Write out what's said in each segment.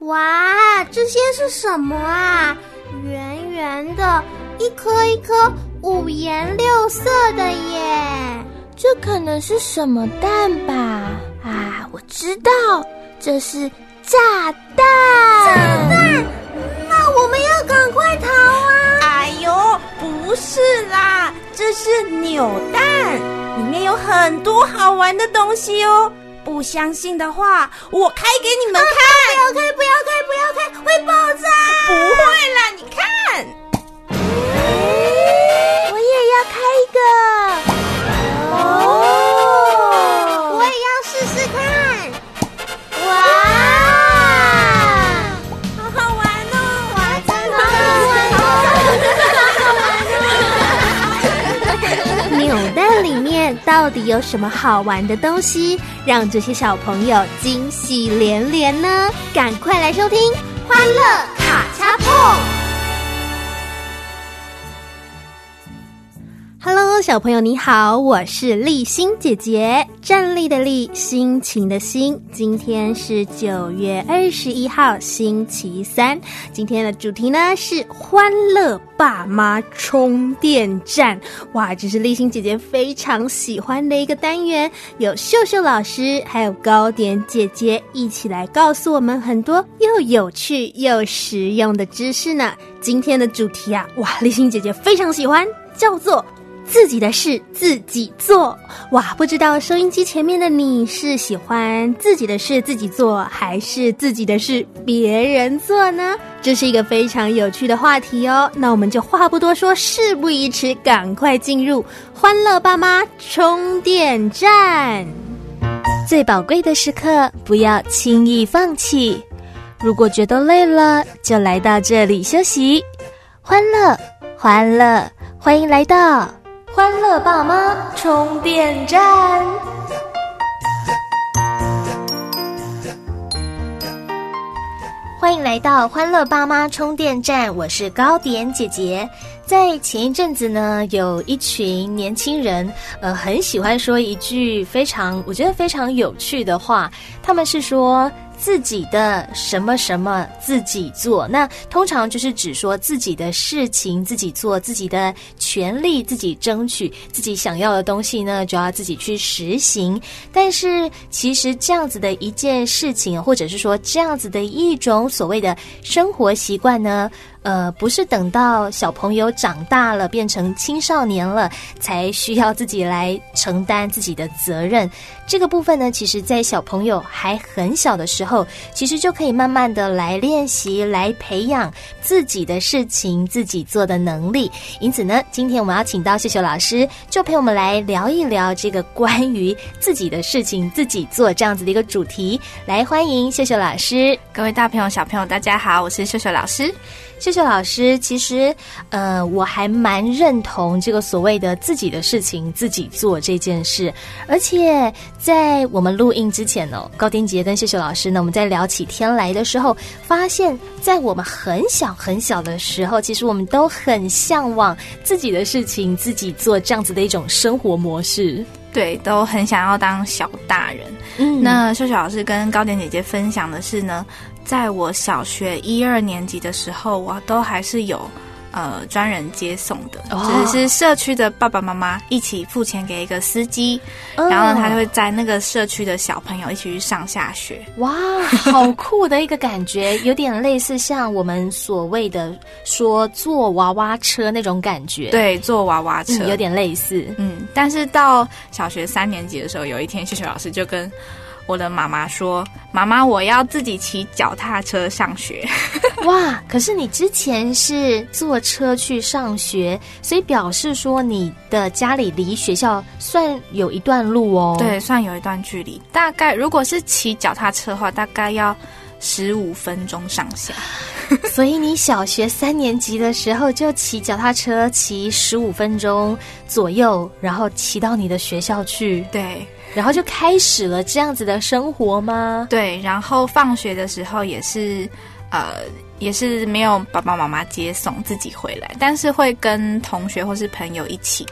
哇，这些是什么啊？圆圆的，一颗一颗五颜六色的耶！ 这可能是什么蛋吧？啊，我知道，这是炸弹！ 炸弹？那我们要赶快逃啊！ 哎呦，不是啦，这是扭蛋，里面有很多好玩的东西哦。不相信的话，我开给你们看。 不要开，会爆炸！ 不会啦，你看。 我也要开一个。 我也要试试看。哇， 好好玩哦！ 哇，真的好好玩哦！ 扭蛋里面到底有什么好玩的东西，让这些小朋友惊喜连连呢？赶快来收听《欢乐卡恰碰》。Hello， 小朋友你好，我是立新姐姐，站立的立，心情的心。今天是9月21号，星期三。今天的主题呢是欢乐爸妈充电站。哇，这是立新姐姐非常喜欢的一个单元，有秀秀老师还有高点姐姐一起来告诉我们很多又有趣又实用的知识呢。今天的主题啊，哇，立新姐姐非常喜欢，叫做自己的事自己做。哇，不知道收音机前面的你是喜欢自己的事自己做，还是自己的事别人做呢？这是一个非常有趣的话题哦。那我们就话不多说，事不宜迟，赶快进入欢乐爸妈充电站。 最宝贵的时刻，不要轻易放弃。如果觉得累了，就来到这里休息。欢乐，欢乐，欢迎来到欢乐爸妈充电站。欢迎来到欢乐爸妈充电站，我是高点姐姐。在前一阵子呢，有一群年轻人很喜欢说一句我觉得非常有趣的话，他们是说自己的什么什么自己做，那通常就是指说自己的事情自己做，自己的权利自己争取，自己想要的东西呢就要自己去实行。但是其实这样子的一件事情，或者是说这样子的一种所谓的生活习惯呢，不是等到小朋友长大了变成青少年了才需要自己来承担自己的责任。这个部分呢，其实在小朋友还很小的时候，其实就可以慢慢的来练习，来培养自己的事情自己做的能力。因此呢，今天我们要请到秀秀老师，就陪我们来聊一聊这个关于自己的事情自己做这样子的一个主题。来，欢迎秀秀老师。 各位大朋友小朋友大家好，我是秀秀老师。 秀秀老师，其实我还蛮认同这个所谓的自己的事情自己做这件事。而且在我们录音之前呢，高点姐跟秀秀老师呢，我们在聊起天来的时候，发现在我们很小很小的时候，其实我们都很向往自己的事情自己做这样子的一种生活模式。 对，都很想要当小大人。那秀秀老师跟高点姐姐分享的是呢，在我小学1、2年级的时候，我都还是有专人接送的，就是社区的爸爸妈妈一起付钱给一个司机，然后他就会载那个社区的小朋友一起去上下学。 哇，好酷的一个感觉，有点类似像我们所谓的说坐娃娃车那种感觉。 对，坐娃娃车， 有点类似。 但是到小学3年级的时候，有一天秀秀老师就跟我的妈妈说，妈妈，我要自己骑脚踏车上学。 哇，可是你之前是坐车去上学，所以表示说你的家里离学校算有一段路哦。 对，算有一段距离，大概如果是骑脚踏车的话，大概要15分钟上下。 所以你小学3年级的时候就骑脚踏车骑15分钟左右，然后骑到你的学校去。 对， 然后就开始了这样子的生活吗？ 对，然后放学的时候也是没有爸爸妈妈接送，自己回来，但是会跟同学或是朋友一起。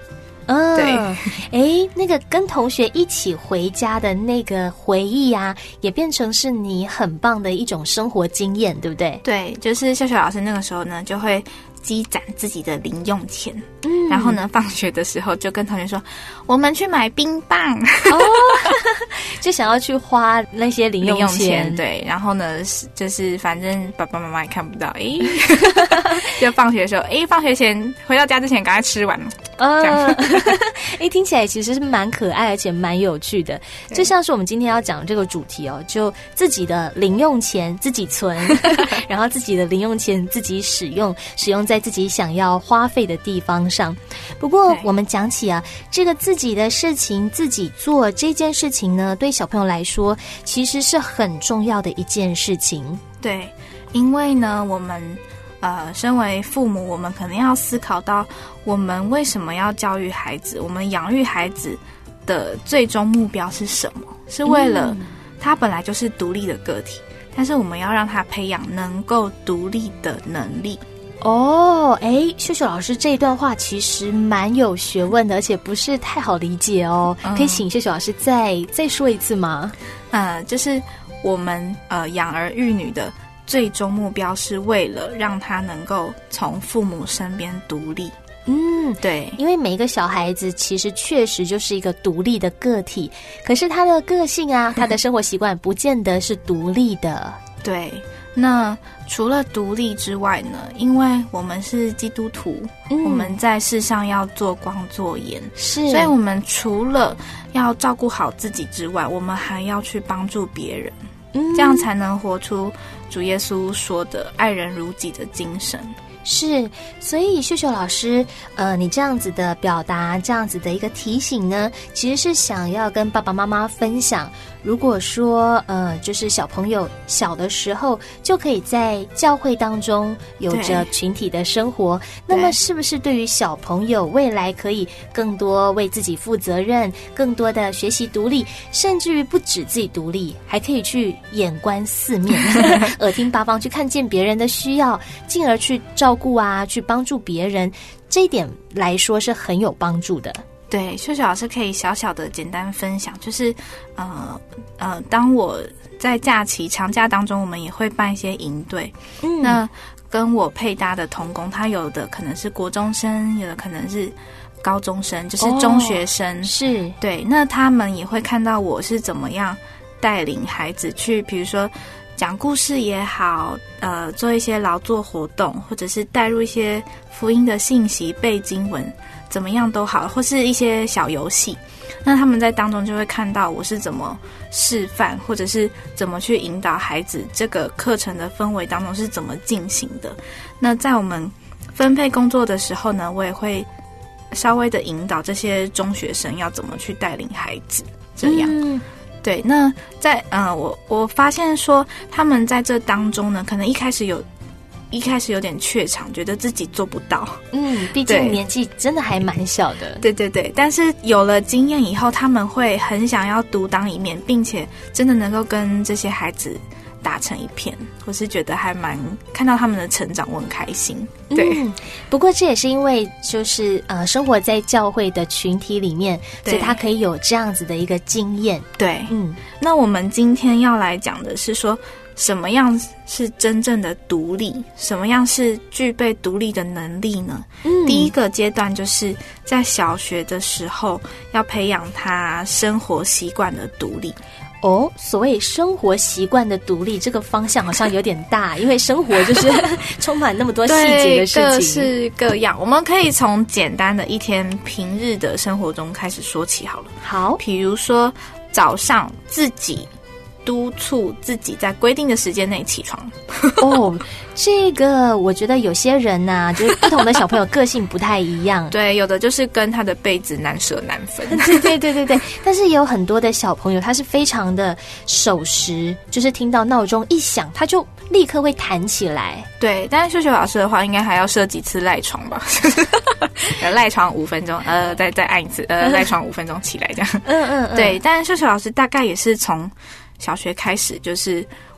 对，那个跟同学一起回家的那个回忆啊，也变成是你很棒的一种生活经验，对不对？ 对，就是秀秀老师那个时候呢，就会积攒自己的零用钱，然后呢，放学的时候就跟同学说，我们去买冰棒， 就想要去花那些零用钱， 对，然后呢，就是反正爸爸妈妈也看不到，就放学的时候，放学前回到家之前赶快吃完，这样， 听起来其实是蛮可爱而且蛮有趣的，就像是我们今天要讲这个主题哦，就自己的零用钱自己存，然后自己的零用钱自己使用在自己想要花费的地方上。不过我们讲起啊，这个自己的事情自己做这件事情呢，对小朋友来说其实是很重要的一件事情。 对，因为呢我们身为父母，我们可能要思考到我们为什么要教育孩子，我们养育孩子的最终目标是什么，是为了他本来就是独立的个体，但是我们要让他培养能够独立的能力。 秀秀老师这一段话其实蛮有学问的，而且不是太好理解哦。可以请秀秀老师再说一次吗？ 就是我们养儿育女的最终目标是为了让他能够从父母身边独立。对， 因为每一个小孩子其实确实就是一个独立的个体，可是他的个性啊，他的生活习惯不见得是独立的。 对，那除了独立之外呢，因为我们是基督徒，我们在世上要做光做盐， 是， 所以我们除了要照顾好自己之外，我们还要去帮助别人，这样才能活出主耶稣说的爱人如己的精神。 是，所以秀秀老师，你这样子的表达，这样子的一个提醒呢，其实是想要跟爸爸妈妈分享，如果说就是小朋友小的时候就可以在教会当中有着群体的生活，那么是不是对于小朋友未来可以更多为自己负责任，更多的学习独立，甚至于不止自己独立，还可以去眼观四面耳听八方，去看见别人的需要，进而去照顾啊，去帮助别人，这一点来说是很有帮助的。 对，秀秀老师可以小小的简单分享，就是当我在假期长假当中，我们也会办一些营队，那跟我配搭的同工，他有的可能是国中生，有的可能是高中生，就是中学生， 是， 对，那他们也会看到我是怎么样带领孩子去，比如说讲故事也好，做一些劳作活动，或者是带入一些福音的信息，背经文，怎么样都好，或是一些小游戏。那他们在当中就会看到我是怎么示范，或者是怎么去引导孩子，这个课程的氛围当中是怎么进行的。那在我们分配工作的时候呢，我也会稍微的引导这些中学生要怎么去带领孩子，这样。对，那在我发现说他们在这当中呢，可能一开始有点怯场，觉得自己做不到。 毕竟年纪真的还蛮小的。 对对对，但是有了经验以后，他们会很想要独当一面，并且真的能够跟这些孩子打成一片，我是觉得还蛮看到他们的成长，我很开心。对， 不过这也是因为就是生活在教会的群体里面，所以他可以有这样子的一个经验。 对，那我们今天要来讲的是说，什么样是真正的独立，什么样是具备独立的能力呢？第一个阶段就是在小学的时候要培养他生活习惯的独立。 所谓生活习惯的独立，这个方向好像有点大，因为生活就是充满那么多细节的事情， 各式各样。我们可以从简单的一天平日的生活中开始说起好了。 好， 比如说早上自己督促自己在规定的时间内起床。 这个我觉得有些人啊，就是不同的小朋友个性不太一样。 对，有的就是跟他的被子难舍难分。 对。但是也有很多的小朋友，他是非常的守时，就是听到闹钟一响，他就立刻会弹起来。 对，但是秀秀老师的话，应该还要设几次赖床吧？赖床5分钟，再按一次，赖床5分钟起来这样。对，但是秀秀老师大概也是从小学开始，就是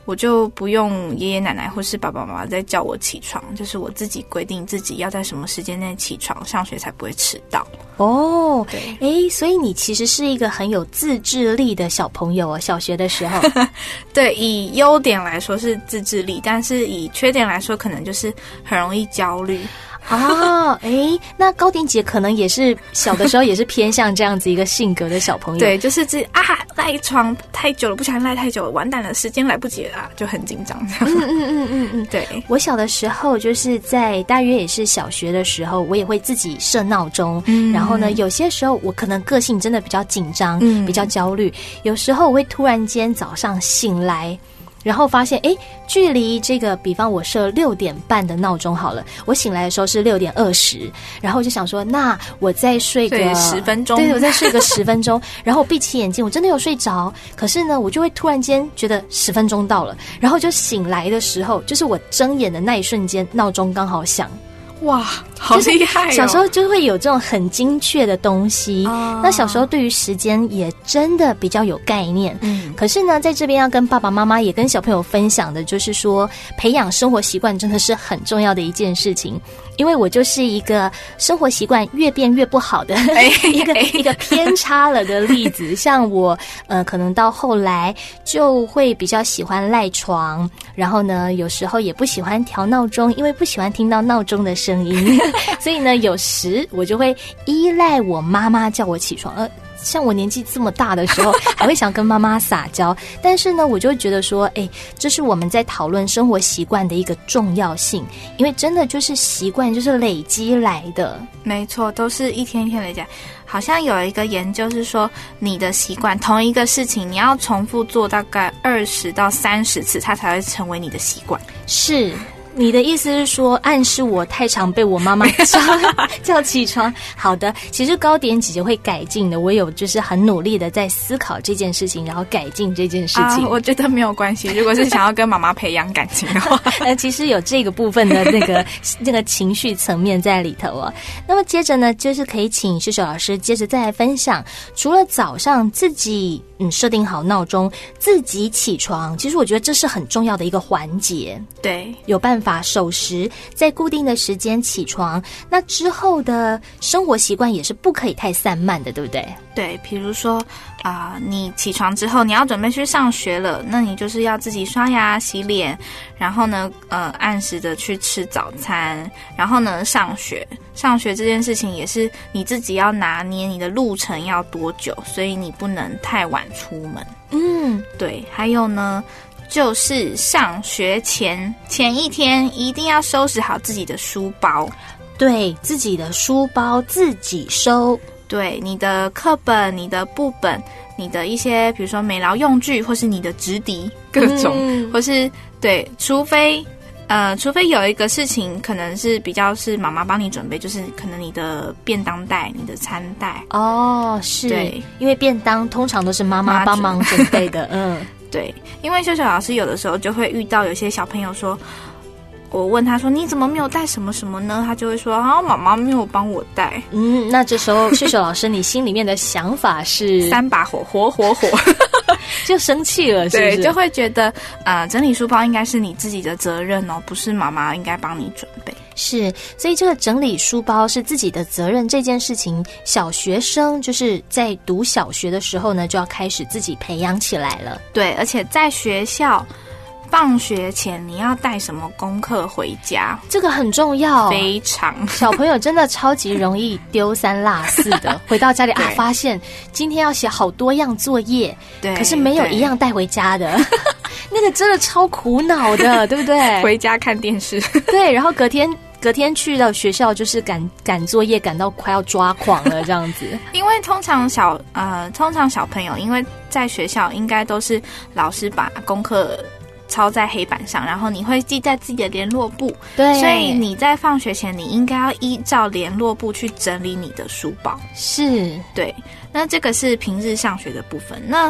我就不用爷爷奶奶或是爸爸妈妈再叫我起床，就是我自己规定自己要在什么时间内起床，上学才不会迟到。 哦， 对， 所以你其实是一个很有自制力的小朋友哦，小学的时候。 对，以优点来说是自制力，但是以缺点来说，可能就是很容易焦虑。 哦，那高点姐可能也是小的时候也是偏向这样子一个性格的小朋友。 对，就是赖床太久了，不小心赖太久了，完蛋了，时间来不及了，就很紧张。对， 我小的时候就是在大约也是小学的时候，我也会自己设闹钟。然后呢，有些时候我可能个性真的比较紧张，比较焦虑，有时候我会突然间早上醒来。然后发现，距离这个，比方我设6点半的闹钟好了，我醒来的时候是6点20，然后我就想说，那我再睡个 10分钟， 对，我再睡个10分钟，然后我闭起眼睛，我真的有睡着，可是呢，我就会突然间觉得10分钟到了，然后就醒来的时候，就是我睁眼的那一瞬间，闹钟刚好响。 哇，好厉害哦！ 小时候就会有这种很精确的东西，那小时候对于时间也真的比较有概念。可是呢，在这边要跟爸爸妈妈也跟小朋友分享的，就是说培养生活习惯真的是很重要的一件事情。因为我就是一个生活习惯越变越不好的一个偏差了的例子。像我可能到后来就会比较喜欢赖床，然后呢有时候也不喜欢调闹钟，因为不喜欢听到闹钟的声音。所以呢有时我就会依赖我妈妈叫我起床。像我年纪这么大的时候还会想跟妈妈撒娇，但是呢我就会觉得说这是我们在讨论生活习惯的一个重要性，因为真的就是习惯就是累积来的。 没错，都是一天一天累积。好像有一个研究是说，你的习惯同一个事情你要重复做大概20到30次，它才会成为你的习惯。 是，你的意思是说暗示我太常被我妈妈叫起床？好的，其实高点姐姐会改进的，我有就是很努力的在思考这件事情，然后改进这件事情。 我觉得没有关系，如果是想要跟妈妈培养感情的话其实有这个部分的那个情绪层面在里头哦。那么接着呢，就是可以请秀秀老师接着再来分享，除了早上自己设定好闹钟自己起床，其实我觉得这是很重要的一个环节。 对， 有办法守时在固定的时间起床，那之后的生活习惯也是不可以太散漫的，对不对？ 对，比如说你起床之后你要准备去上学了，那你就是要自己刷牙洗脸，然后呢按时的去吃早餐，然后呢上学这件事情也是你自己要拿捏你的路程要多久，所以你不能太晚出门。对，还有呢就是上学前一天一定要收拾好自己的书包。 对，自己的书包自己收。 对，你的课本、你的簿本、你的一些比如说美劳用具，或是你的直笛各种，或是对，除非有一个事情可能是比较是妈妈帮你准备，就是可能你的便当袋、你的餐袋。 是， 对， 因为便当通常都是妈妈帮忙准备的。 对，因为秀秀老师有的时候就会遇到有些小朋友说，我问他说你怎么没有带什么什么呢？他就会说妈妈没有帮我带。 那这时候秀秀老师你心里面的想法是 3把火就生气了，是不是？ 对，就会觉得整理书包应该是你自己的责任哦，不是妈妈应该帮你准备。 是，所以这个整理书包是自己的责任这件事情，小学生就是在读小学的时候呢，就要开始自己培养起来了。 对，而且在学校放学前你要带什么功课回家，这个很重要， 非常。 小朋友真的超级容易丢三落四的，回到家里发现今天要写好多样作业，对，可是没有一样带回家的。那个真的超苦恼的，对不对？ 回家看电视。 对，然后隔天去到学校就是赶作业，赶到快要抓狂了这样子。 因为通常小朋友，因为在学校应该都是老师把功课抄在黑板上，然后你会记在自己的联络簿。对，所以你在放学前你应该要依照联络簿去整理你的书包。 是， 对。那这个是平日上学的部分。那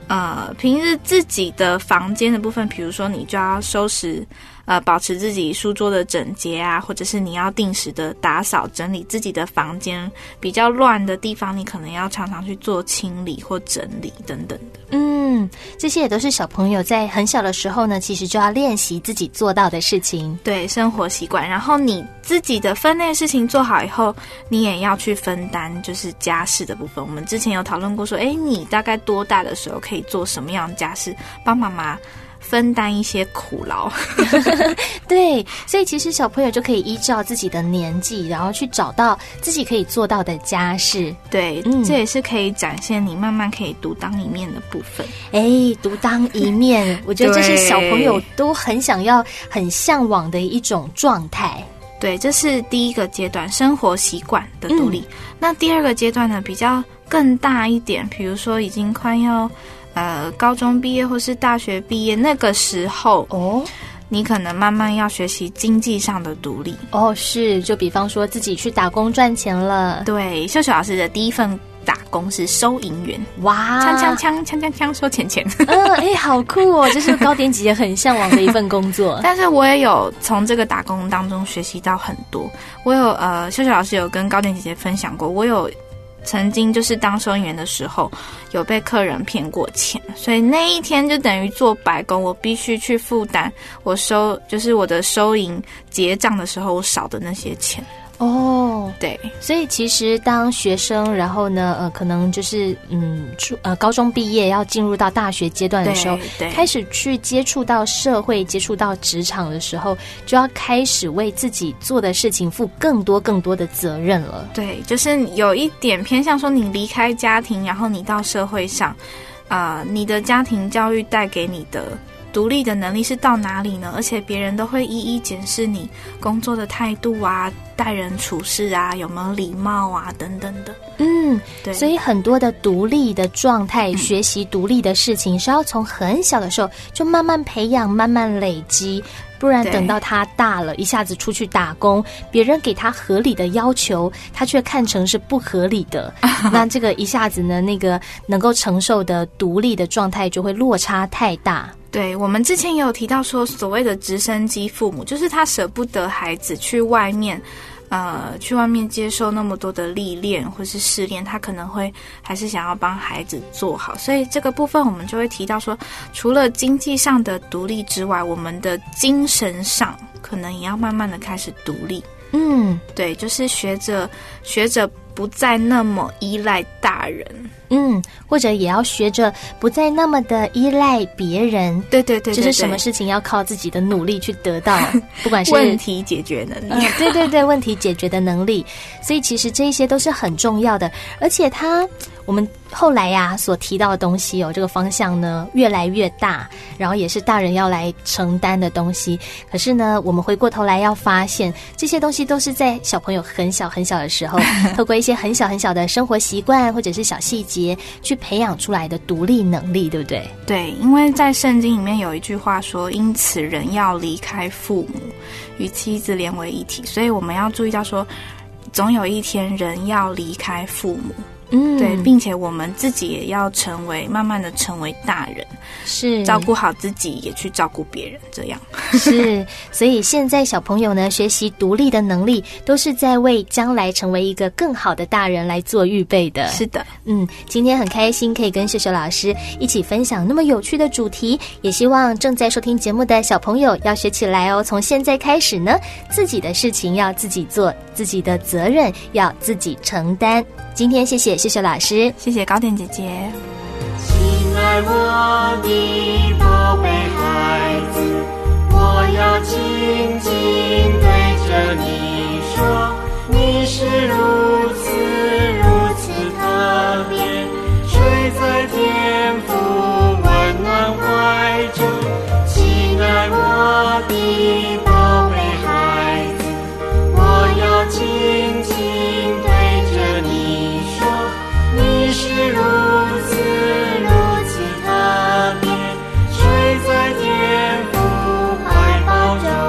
平日自己的房间的部分，比如说你就要收拾，保持自己书桌的整洁啊，或者是你要定时的打扫整理自己的房间，比较乱的地方，你可能要常常去做清理或整理等等的。 这些也都是小朋友在很小的时候呢，其实就要练习自己做到的事情。 对，生活习惯。然后你自己的分内事情做好以后，你也要去分担，就是家事的部分。我们之前有讨论过说，你大概多大的时候可以做什么样的家事，帮妈妈分担一些苦劳。 对，所以其实小朋友就可以依照自己的年纪，然后去找到自己可以做到的家事。 对，这也是可以展现你慢慢可以独当一面的部分。 独当一面，我觉得这是小朋友都很想要、很向往的一种状态。 对，这是第一个阶段，生活习惯的独立。那第二个阶段呢，比较更大一点，比如说已经快要高中毕业或是大学毕业那个时候你可能慢慢要学习经济上的独立。 是，就比方说自己去打工赚钱了。 对，秀秀老师的第一份打工是收银员。 哇， 锵收钱。 好酷哦！这是高点姐姐很向往的一份工作。 但是我也有从这个打工当中学习到很多。我有秀秀老师有跟高点姐姐分享过，我有曾经就是当收银员的时候有被客人骗过钱，所以那一天就等于做白工，我必须去负担就是我的收银结账的时候我少的那些钱。对， 所以其实当学生，然后呢，可能就是高中毕业要进入到大学阶段的时候，开始去接触到社会、接触到职场的时候，就要开始为自己做的事情负更多的责任了。 对，就是有一点偏向说，你离开家庭，然后你到社会上，你的家庭教育带给你的独立的能力是到哪里呢？而且别人都会一一检视你工作的态度啊、待人处事啊、有没有礼貌啊等等的。 对，所以很多的独立的状态、学习独立的事情是要从很小的时候就慢慢培养、慢慢累积，不然等到他大了，一下子出去打工，别人给他合理的要求，他却看成是不合理的。那这个一下子呢，那个能够承受的独立的状态就会落差太大。 对，我们之前也有提到说，所谓的直升机父母，就是他舍不得孩子去外面接受那么多的历练或是试炼，他可能会还是想要帮孩子做好。所以这个部分我们就会提到说，除了经济上的独立之外，我们的精神上可能也要慢慢的开始独立。对，就是学着不再那么依赖大人。 或者也要学着不再那么的依赖别人。 对， 就是什么事情要靠自己的努力去得到，不管是问题解决能力。 对，问题解决的能力。所以其实这一些都是很重要的，而且我们后来所提到的东西这个方向呢越来越大，然后也是大人要来承担的东西。可是呢，我们回过头来要发现，这些东西都是在小朋友很小的时候，透过一些很小的生活习惯或者是小细节去培养出来的独立能力，对不对？ 对，因为在圣经里面有一句话说，因此人要离开父母，与妻子连为一体。所以我们要注意到说，总有一天人要离开父母。对，并且我们自己也要慢慢的成为大人，是照顾好自己，也去照顾别人，这样是。所以现在小朋友呢，学习独立的能力，都是在为将来成为一个更好的大人来做预备的。 是的， 今天很开心可以跟秀秀老师一起分享那么有趣的主题，也希望正在收听节目的小朋友要学起来哦。从现在开始呢，自己的事情要自己做，自己的责任要自己承担。今天谢谢秀秀老师， 谢谢高点姐姐。 亲爱我的宝贝孩子，我要紧紧对着你说，你是如此特别，睡在天父温暖怀中。亲爱我的宝贝孩子，我要紧紧对着你说，你是如此特别，睡在天父怀抱中。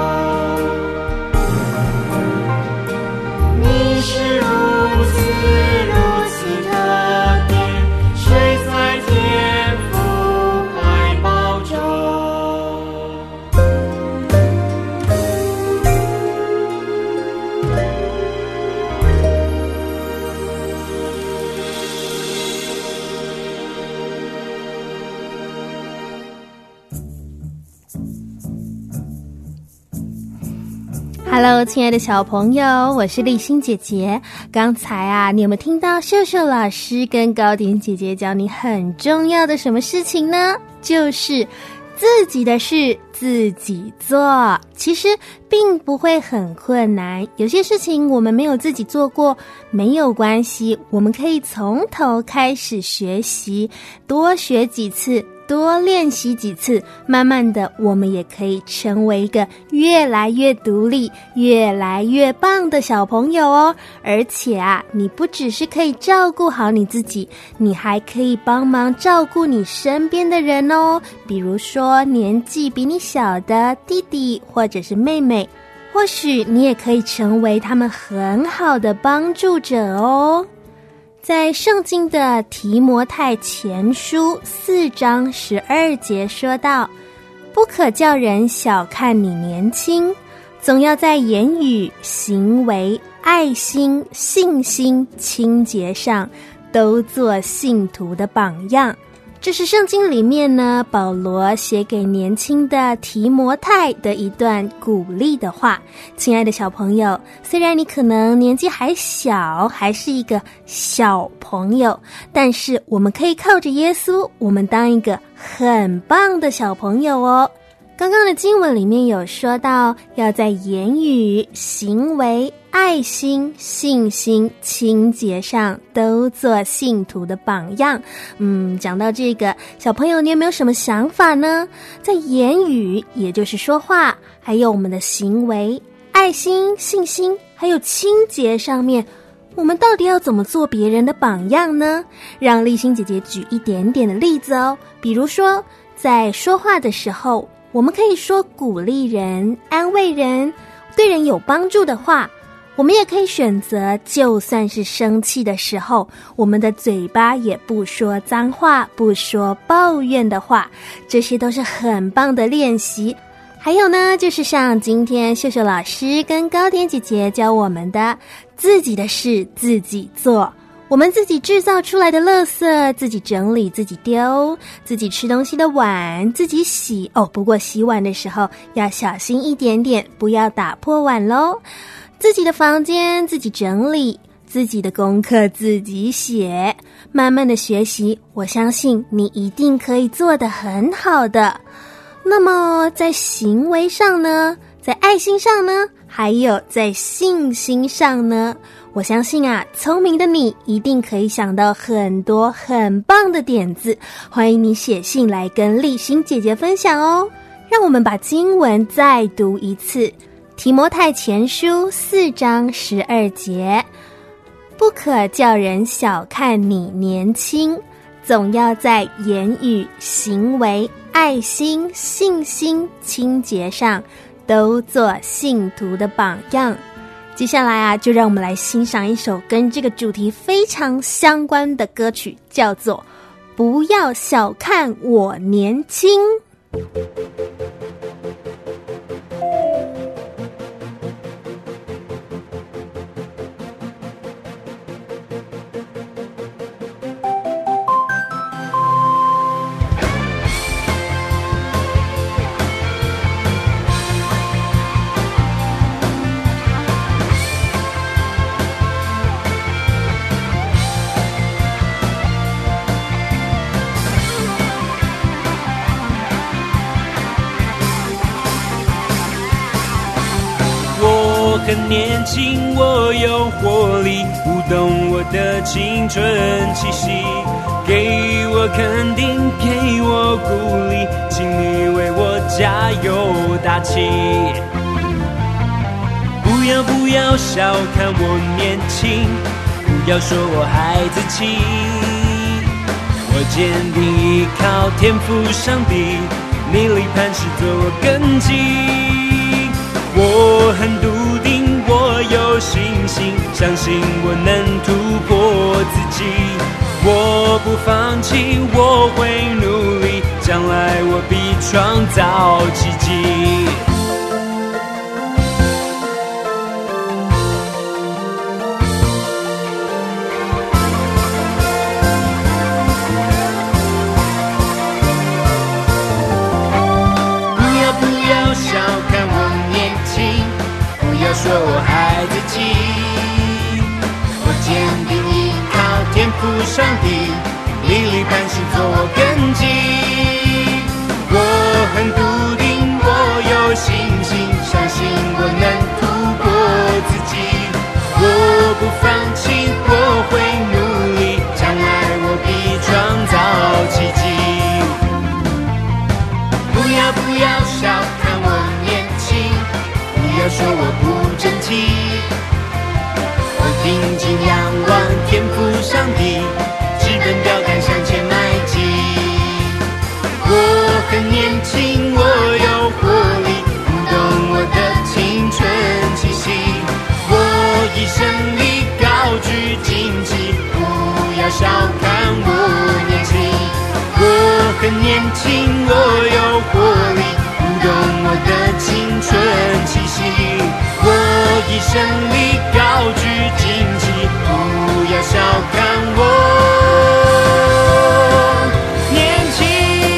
Hello， 亲爱的小朋友，我是立新姐姐。刚才你有没有听到秀秀老师跟糕点姐姐教你很重要的什么事情呢？就是自己的事自己做，其实并不会很困难。有些事情我们没有自己做过，没有关系，我们可以从头开始学习，多学几次，多练习几次，慢慢的我们也可以成为一个越来越独立越来越棒的小朋友哦。而且你不只是可以照顾好你自己，你还可以帮忙照顾你身边的人哦。比如说年纪比你小的弟弟或者是妹妹，或许你也可以成为他们很好的帮助者哦。在圣经的提摩太前书4章12节说道，不可叫人小看你年轻，总要在言语、行为、爱心、信心、清洁上都做信徒的榜样。这是圣经里面呢，保罗写给年轻的提摩太的一段鼓励的话。亲爱的小朋友，虽然你可能年纪还小，还是一个小朋友，但是我们可以靠着耶稣，我们当一个很棒的小朋友哦。刚刚的经文里面有说到，要在言语、行为、爱心、信心、清洁上都做信徒的榜样。讲到这个，小朋友你有没有什么想法呢？在言语，也就是说话，还有我们的行为、爱心、信心，还有清洁上面，我们到底要怎么做别人的榜样呢？让立新姐姐举一点点的例子哦。比如说，在说话的时候，我们可以说鼓励人、安慰人、对人有帮助的话。我们也可以选择，就算是生气的时候，我们的嘴巴也不说脏话，不说抱怨的话，这些都是很棒的练习。还有呢，就是像今天秀秀老师跟糕点姐姐教我们的，自己的事自己做。我们自己制造出来的垃圾，自己整理自己丢，自己吃东西的碗自己洗不过洗碗的时候要小心一点点，不要打破碗咯。自己的房间自己整理，自己的功课自己写，慢慢的学习，我相信你一定可以做得很好的。那么在行为上呢，在爱心上呢，还有在信心上呢，我相信聪明的你一定可以想到很多很棒的点子，欢迎你写信来跟立新姐姐分享哦。让我们把经文再读一次，提摩太前书4章12节，不可叫人小看你年轻，总要在言语、行为、爱心、信心、清洁上都做信徒的榜样。接下来就让我们来欣赏一首跟这个主题非常相关的歌曲，叫做不要小看我年轻。 很年轻，我有活力，舞动我的青春气息，给我肯定，给我鼓励，请你为我加油打气。不要小看我年轻，不要说我孩子气，我坚定依靠天父上帝，你力磐石做我根基。我很笃定，我有信心，相信我能突破自己。我不放弃，我会努力，将来我必创造奇迹。不要小看我年轻，不要说我孩子气，我坚定依靠天父上帝，力力磐石做我根基。我很笃定，我有信心，相信我能突破自己。我不放弃，我会努力，将来我必创造奇迹。不要小看我年轻，不要说我不争气，我定睛仰望天父上帝，直奔标杆向前迈进。我很年轻，我有活力，舞动我的青春气息。我以胜利高举荆棘，不要小看我年轻。我很年轻，我有活力，舞动我的青春气息。我以胜利高举荆棘，不要小看我年轻。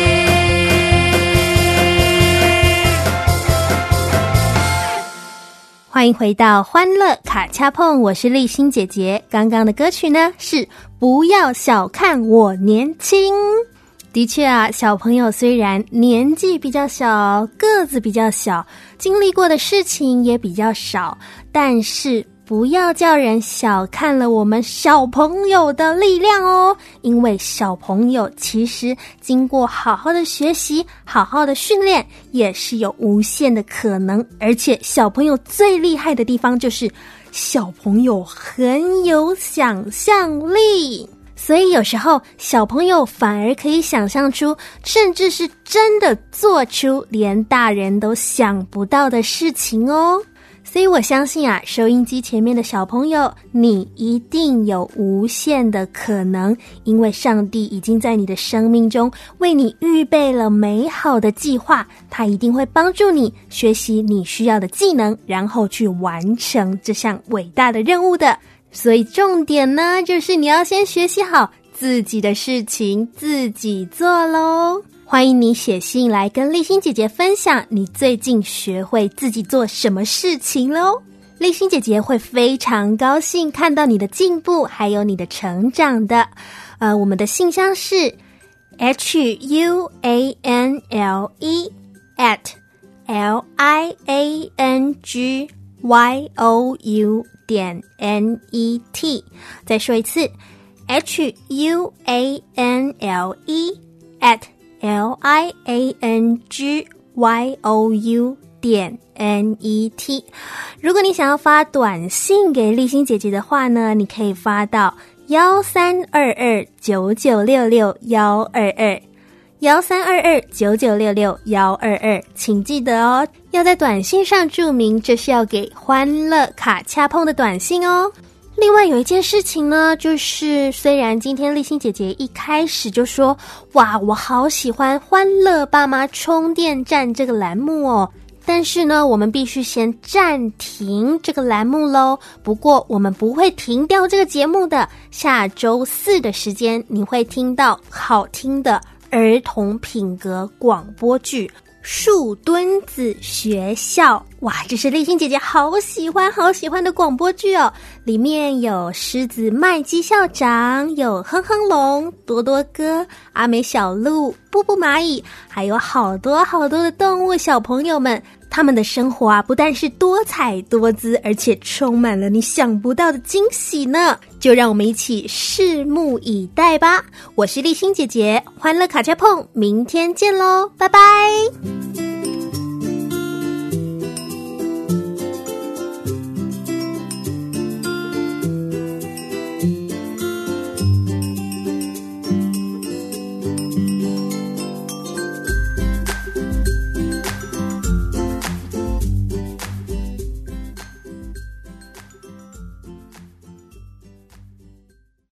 欢迎回到欢乐卡恰碰，我是丽欣姐姐。刚刚的歌曲呢是不要小看我年轻。的确啊，小朋友虽然年纪比较小，个子比较小，经历过的事情也比较少，但是不要叫人小看了我们小朋友的力量哦，因为小朋友其实经过好好的学习，好好的训练，也是有无限的可能。而且小朋友最厉害的地方就是小朋友很有想象力，所以有时候小朋友反而可以想象出，甚至是真的做出连大人都想不到的事情哦。所以我相信啊，收音机前面的小朋友，你一定有无限的可能，因为上帝已经在你的生命中为你预备了美好的计划，他一定会帮助你学习你需要的技能，然后去完成这项伟大的任务的。所以重点呢，就是你要先学习好自己的事情，自己做咯。欢迎你写信来跟丽欣姐姐分享你最近学会自己做什么事情咯。丽欣姐姐会非常高兴看到你的进步，还有你的成长的。我们的信箱是 huanle@liangyou.net。 再说一次 huanle@liangyou.net。 如果你想要发短信给丽欣姐姐的话呢，你可以发到132299661221，132299661222，请记得哦，要在短信上注明这是要给欢乐卡恰碰的短信哦。另外有一件事情呢，就是虽然今天丽欣姐姐一开始就说，哇，我好喜欢欢乐爸妈充电站这个栏目哦，但是呢，我们必须先暂停这个栏目咯。不过我们不会停掉这个节目的，下周四的时间你会听到好听的儿童品格广播剧树墩子学校。哇，这是丽欣姐姐好喜欢的广播剧哦，里面有狮子麦基校长，有哼哼龙、多多哥、阿美小鹿、布布蚂蚁，还有好多的动物小朋友们，他们的生活啊，不但是多彩多姿，而且充满了你想不到的惊喜呢。就让我们一起拭目以待吧。我是丽欣姐姐，欢乐卡恰碰，明天见咯，拜拜。